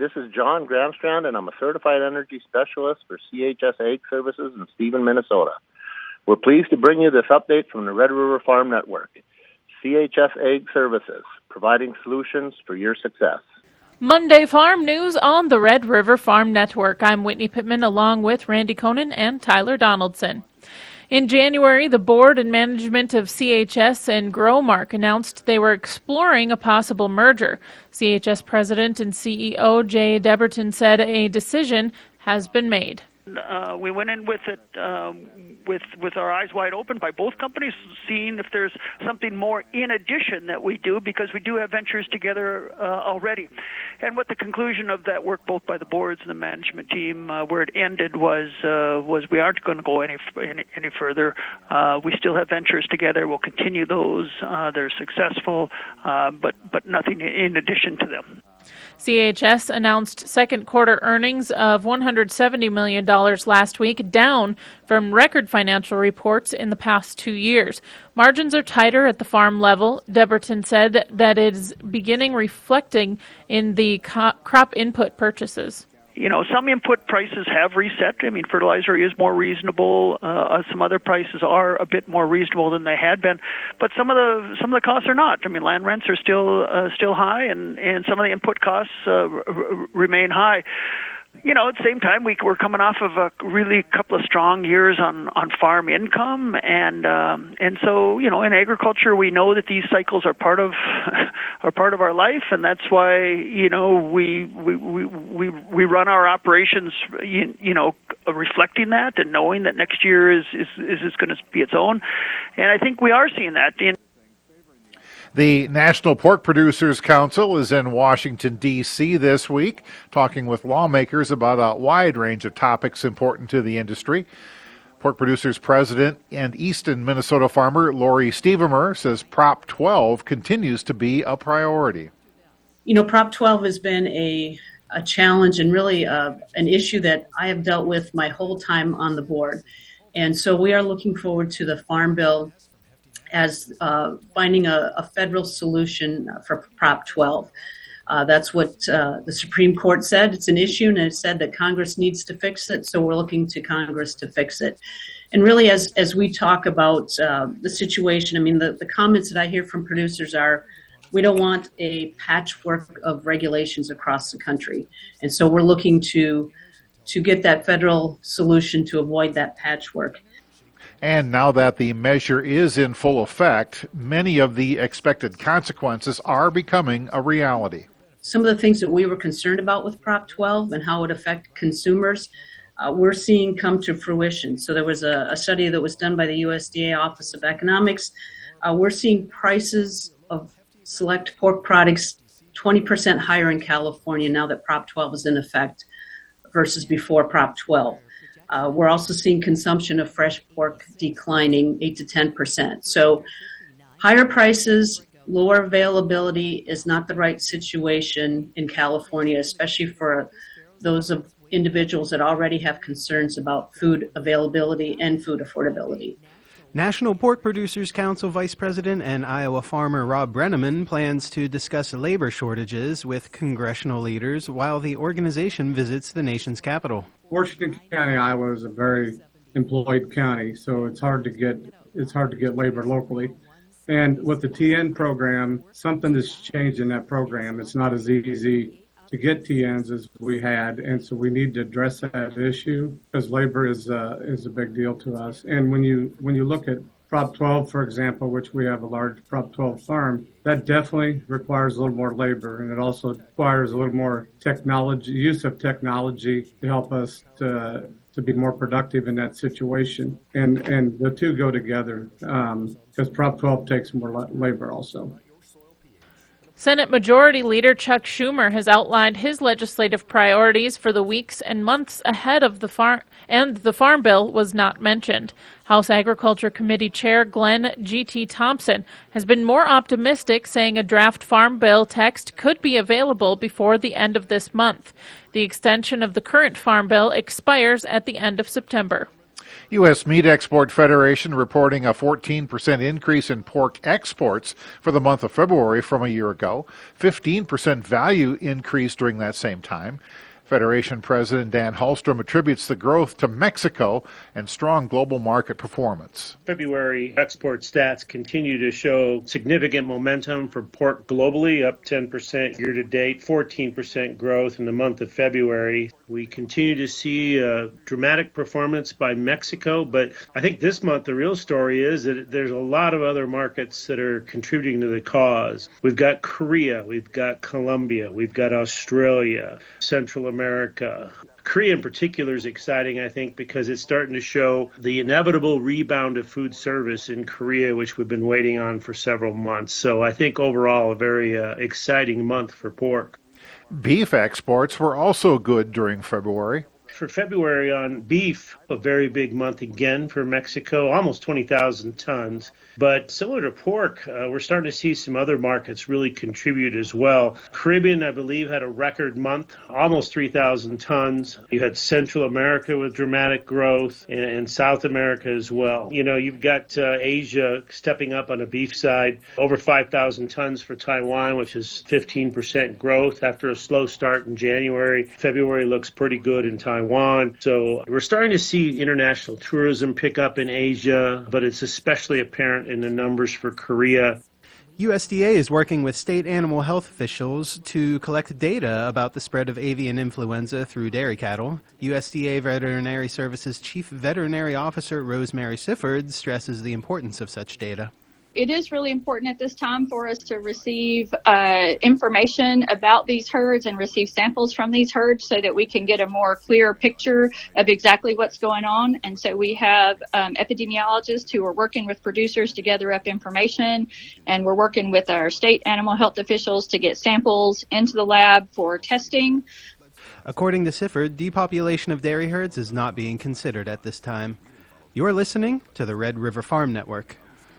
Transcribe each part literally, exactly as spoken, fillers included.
This is John Gramstrand, and I'm a certified energy specialist for C H S Ag Services in Stephen, Minnesota. We're pleased to bring you this update from the Red River Farm Network. C H S Ag Services, providing solutions for your success. Monday Farm News on the Red River Farm Network. I'm Whitney Pittman along with Randy Conan and Tyler Donaldson. In January, the board and management of C H S and Growmark announced they were exploring a possible merger. C H S President and C E O Jay Deberton said a decision has been made. Uh, we went in with it um, with with our eyes wide open by both companies, seeing if there's something more in addition that we do, because we do have ventures together uh, already. And what the conclusion of that work, both by the boards and the management team, uh, where it ended was uh, was we aren't going to go any any, any further. Uh, we still have ventures together. We'll continue those. Uh, they're successful, uh, but but nothing in addition to them. C H S announced second quarter earnings of one hundred seventy million dollars last week, down from record financial reports in the past two years. Margins are tighter at the farm level. Deberton said that it is beginning reflecting in the co- crop input purchases. You know, some input prices have reset. I mean, fertilizer is more reasonable. Uh, some other prices are a bit more reasonable than they had been, but some of the some of the costs are not. I mean, land rents are still uh, still high, and, and some of the input costs uh, r- remain high. You know, at the same time, we, we're coming off of a really couple of strong years on, on farm income, and um, and so, you know, in agriculture, we know that these cycles are part of are part of our life, and that's why, you know, we we we we, we run our operations, you, you know, reflecting that and knowing that next year is is is, is going to be its own, and I think we are seeing that in. The National Pork Producers Council is in Washington, D C this week, talking with lawmakers about a wide range of topics important to the industry. Pork Producers President and Easton, Minnesota farmer Lori Stevemer says Prop twelve continues to be a priority. You know, Prop twelve has been a, a challenge and really uh, an issue that I have dealt with my whole time on the board. And so we are looking forward to the Farm Bill as uh, finding a, a federal solution for Prop twelve. Uh, that's what uh, the Supreme Court said. It's an issue, and it said that Congress needs to fix it, so we're looking to Congress to fix it. And really, as as we talk about uh, the situation, I mean, the, the comments that I hear from producers are, we don't want a patchwork of regulations across the country. And so we're looking to to get that federal solution to avoid that patchwork. And now that the measure is in full effect, many of the expected consequences are becoming a reality. Some of the things that we were concerned about with Prop twelve and how it would affect consumers, uh, we're seeing come to fruition. So there was a, a study that was done by the U S D A Office of Economics. Uh, we're seeing prices of select pork products twenty percent higher in California now that Prop twelve is in effect versus before Prop twelve. Uh, we're also seeing consumption of fresh pork declining eight to ten percent. So higher prices, lower availability is not the right situation in California, especially for those of individuals that already have concerns about food availability and food affordability. National Pork Producers Council Vice President and Iowa farmer Rob Brenneman plans to discuss labor shortages with congressional leaders while the organization visits the nation's capital. Washington County, Iowa is a very employed county, so it's hard to get it's hard to get labor locally. And with the T N program, something has changed in that program. It's not as easy to get T Ns as we had, and so we need to address that issue because labor is uh, is a big deal to us. And when you when you look at Prop twelve, for example, which we have a large Prop twelve farm, that definitely requires a little more labor, and it also requires a little more technology, use of technology to help us to to be more productive in that situation. And and the two go together um, because Prop twelve takes more la- labor also. Senate Majority Leader Chuck Schumer has outlined his legislative priorities for the weeks and months ahead of the farm, and the Farm Bill was not mentioned. House Agriculture Committee Chair Glenn G T. Thompson has been more optimistic, saying a draft Farm Bill text could be available before the end of this month. The extension of the current Farm Bill expires at the end of September. U S. Meat Export Federation reporting a fourteen percent increase in pork exports for the month of February from a year ago, fifteen percent value increase during that same time. Federation President Dan Hallstrom attributes the growth to Mexico and strong global market performance. February export stats continue to show significant momentum for pork globally, up ten percent year to date, fourteen percent growth in the month of February. We continue to see a dramatic performance by Mexico, but I think this month the real story is that there's a lot of other markets that are contributing to the cause. We've got Korea, we've got Colombia, we've got Australia, Central America. Korea in particular is exciting, I think, because it's starting to show the inevitable rebound of food service in Korea, which we've been waiting on for several months. So I think overall a very uh, exciting month for pork. Beef exports were also good during February. For February on beef, a very big month again for Mexico, almost twenty thousand tons. But similar to pork, uh, we're starting to see some other markets really contribute as well. Caribbean, I believe, had a record month, almost three thousand tons. You had Central America with dramatic growth and, and South America as well. You know, you've got uh, Asia stepping up on the beef side, over five thousand tons for Taiwan, which is fifteen percent growth after a slow start in January. February looks pretty good in Taiwan. So we're starting to see international tourism pick up in Asia, but it's especially apparent in the numbers for Korea. U S D A is working with state animal health officials to collect data about the spread of avian influenza through dairy cattle. U S D A Veterinary Services Chief Veterinary Officer Rosemary Sifford stresses the importance of such data. It is really important at this time for us to receive uh, information about these herds and receive samples from these herds so that we can get a more clear picture of exactly what's going on. And so we have um, epidemiologists who are working with producers to gather up information, and we're working with our state animal health officials to get samples into the lab for testing. According to Sifford, depopulation of dairy herds is not being considered at this time. You're listening to the Red River Farm Network.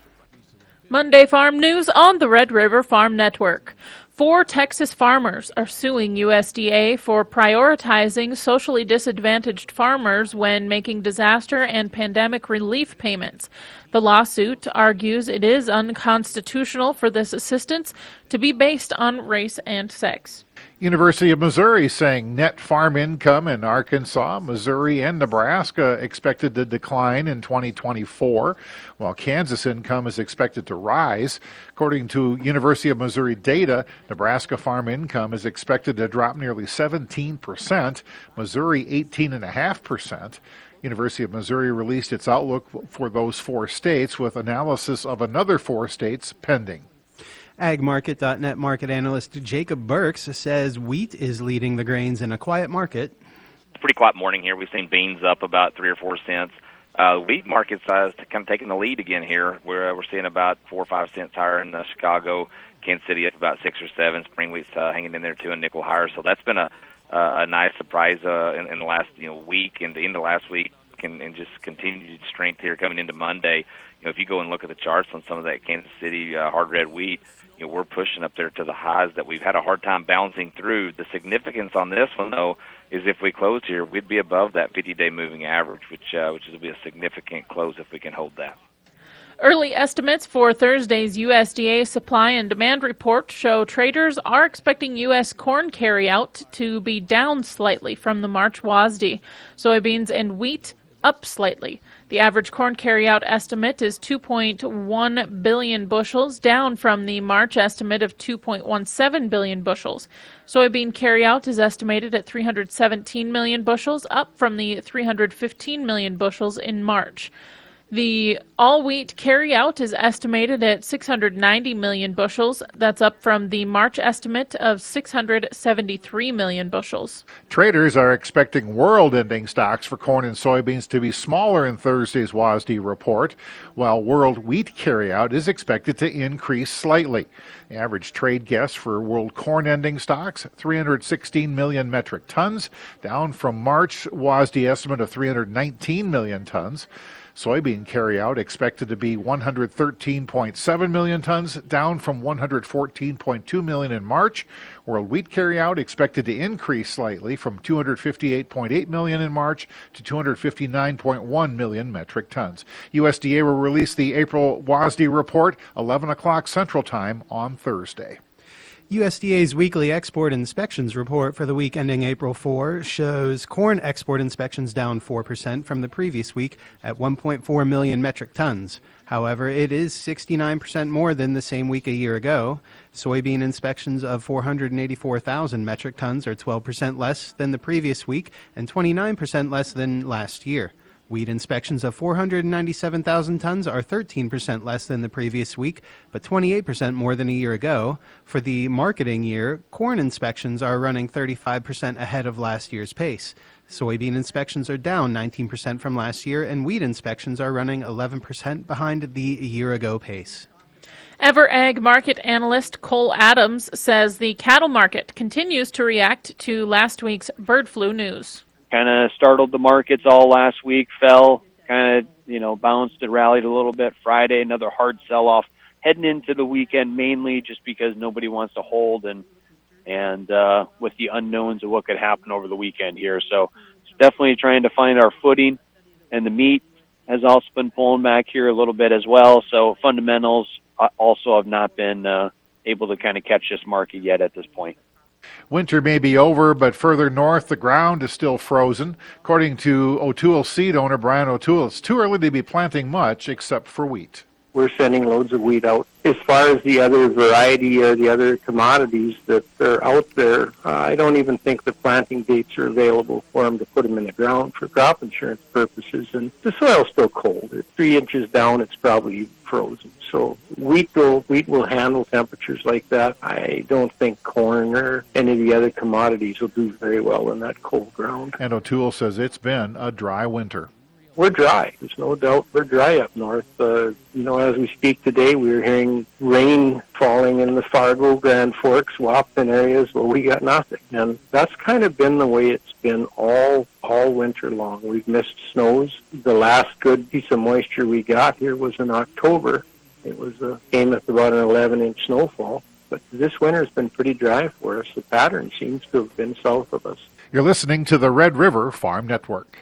Monday Farm News on the Red River Farm Network. Four Texas farmers are suing U S D A for prioritizing socially disadvantaged farmers when making disaster and pandemic relief payments. The lawsuit argues it is unconstitutional for this assistance to be based on race and sex. University of Missouri saying net farm income in Arkansas, Missouri, and Nebraska expected to decline in twenty twenty-four, while Kansas income is expected to rise. According to University of Missouri data, Nebraska farm income is expected to drop nearly seventeen percent, Missouri eighteen point five percent. University of Missouri released its outlook for those four states with analysis of another four states pending. ag market dot net market analyst Jacob Burks says wheat is leading the grains in a quiet market. It's a pretty quiet morning here. We've seen beans up about three or four cents. Uh, wheat market size kind of taking the lead again here. We're, uh, we're seeing about four or five cents higher in uh, Chicago, Kansas City up about six or seven. Spring wheat's uh, hanging in there too, a nickel higher. So that's been a uh, a nice surprise uh, in, in the last you know week and the end of last week, and, and just continued strength here coming into Monday. You know, if you go and look at the charts on some of that Kansas City uh, hard red wheat, you know, we're pushing up there to the highs that we've had a hard time balancing through. The significance on this one, though, is if we close here, we'd be above that fifty-day moving average, which uh, which will be a significant close if we can hold that. Early estimates for Thursday's U S D A supply and demand report show traders are expecting U S corn carryout to be down slightly from the March W A S D. Soybeans and wheat up slightly. The average corn carryout estimate is two point one billion bushels, down from the March estimate of two point one seven billion bushels. Soybean carryout is estimated at three hundred seventeen million bushels, up from the three hundred fifteen million bushels in March. The all-wheat carryout is estimated at six hundred ninety million bushels. That's up from the March estimate of six hundred seventy-three million bushels. Traders are expecting world-ending stocks for corn and soybeans to be smaller in Thursday's W A S D report, while world wheat carryout is expected to increase slightly. The average trade guess for world corn-ending stocks, three hundred sixteen million metric tons, down from March W A S D estimate of three hundred nineteen million tons. Soybean carryout expected to be one hundred thirteen point seven million tons, down from one hundred fourteen point two million in March. World wheat carryout expected to increase slightly from two hundred fifty-eight point eight million in March to two hundred fifty-nine point one million metric tons. U S D A will release the April W A S D report eleven o'clock Central Time on Thursday. U S D A's weekly export inspections report for the week ending April fourth shows corn export inspections down four percent from the previous week at one point four million metric tons. However, it is sixty-nine percent more than the same week a year ago. Soybean inspections of four hundred eighty-four thousand metric tons are twelve percent less than the previous week and twenty-nine percent less than last year. Wheat inspections of four hundred ninety-seven thousand tons are thirteen percent less than the previous week, but twenty-eight percent more than a year ago. For the marketing year, corn inspections are running thirty-five percent ahead of last year's pace. Soybean inspections are down nineteen percent from last year, and wheat inspections are running eleven percent behind the year-ago pace. EverAg market analyst Cole Adams says the cattle market continues to react to last week's bird flu news. Kind of startled the markets all last week, fell, kind of, you know, bounced and rallied a little bit. Friday, another hard sell-off. Heading into the weekend mainly just because nobody wants to hold and and uh, with the unknowns of what could happen over the weekend here. So it's definitely trying to find our footing, and the meat has also been pulling back here a little bit as well. So fundamentals also have not been uh, able to kind of catch this market yet at this point. Winter may be over, but further north, the ground is still frozen. According to O'Toole seed owner Brian O'Toole, it's too early to be planting much except for wheat. We're sending loads of wheat out. As far as the other variety or the other commodities that are out there, uh, I don't even think the planting dates are available for them to put them in the ground for crop insurance purposes. And the soil's still cold. At three inches down, it's probably frozen. So wheat will, wheat will handle temperatures like that. I don't think corn or any of the other commodities will do very well in that cold ground. And O'Toole says it's been a dry winter. We're dry. There's no doubt we're dry up north. Uh, you know, as we speak today, we're hearing rain falling in the Fargo, Grand Forks, Wahpeton areas where we got nothing. And that's kind of been the way it's been all all winter long. We've missed snows. The last good piece of moisture we got here was in October. It was uh, came with about an eleven-inch snowfall. But this winter has been pretty dry for us. The pattern seems to have been south of us. You're listening to the Red River Farm Network.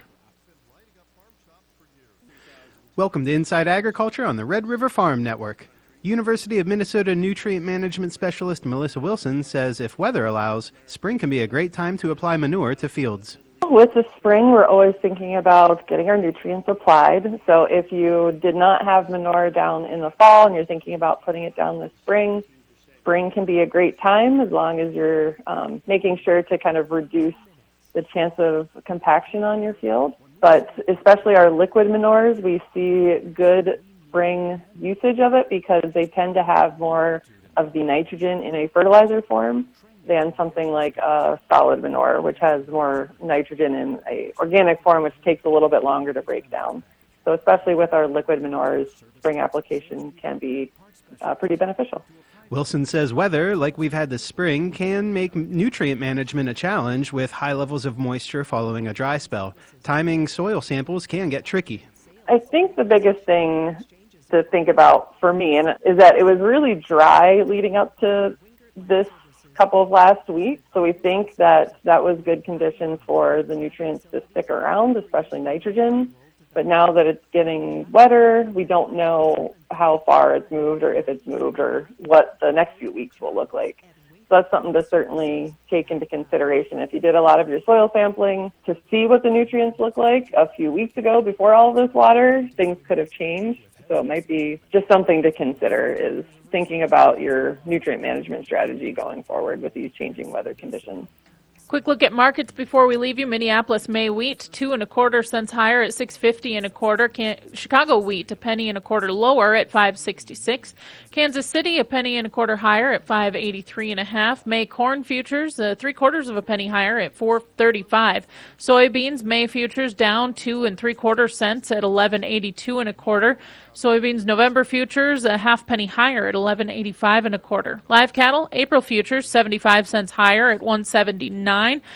Welcome to Inside Agriculture on the Red River Farm Network. University of Minnesota Nutrient Management Specialist Melissa Wilson says if weather allows, spring can be a great time to apply manure to fields. With the spring, we're always thinking about getting our nutrients applied. So if you did not have manure down in the fall and you're thinking about putting it down this spring, spring can be a great time as long as you're um, making sure to kind of reduce the chance of compaction on your field. But especially our liquid manures, we see good spring usage of it because they tend to have more of the nitrogen in a fertilizer form than something like a solid manure, which has more nitrogen in a organic form, which takes a little bit longer to break down. So especially with our liquid manures, spring application can be uh, pretty beneficial. Wilson says weather, like we've had this spring, can make nutrient management a challenge with high levels of moisture following a dry spell. Timing soil samples can get tricky. I think the biggest thing to think about for me and is that it was really dry leading up to this couple of last weeks. So we think that that was good conditions for the nutrients to stick around, especially nitrogen. But now that it's getting wetter, we don't know how far it's moved or if it's moved or what the next few weeks will look like. So that's something to certainly take into consideration. If you did a lot of your soil sampling to see what the nutrients look like a few weeks ago before all of this water, things could have changed. So it might be just something to consider is thinking about your nutrient management strategy going forward with these changing weather conditions. Quick look at markets before we leave you. Minneapolis May wheat, two and a quarter cents higher at six fifty and a quarter. Can- Chicago wheat, a penny and a quarter lower at five sixty-six. Kansas City, a penny and a quarter higher at five eighty-three and a half. May corn futures, uh, three quarters of a penny higher at four thirty-five. Soybeans, May futures down two and three quarter cents at eleven eighty-two and a quarter. Soybeans November futures a half penny higher at eleven eighty-five and a quarter. Live cattle April futures seventy-five cents higher at one seventy-nine.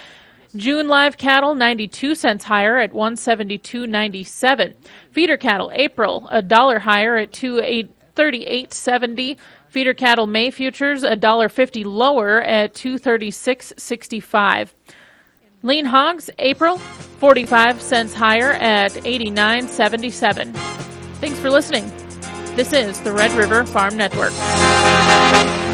June live cattle ninety-two cents higher at one seventy-two ninety-seven. Feeder cattle April a dollar higher at two thirty-eight seventy. Feeder cattle May futures a dollar fifty lower at two thirty-six sixty-five. Lean hogs April forty-five cents higher at eighty-nine seventy-seven. Thanks for listening. This is the Red River Farm Network.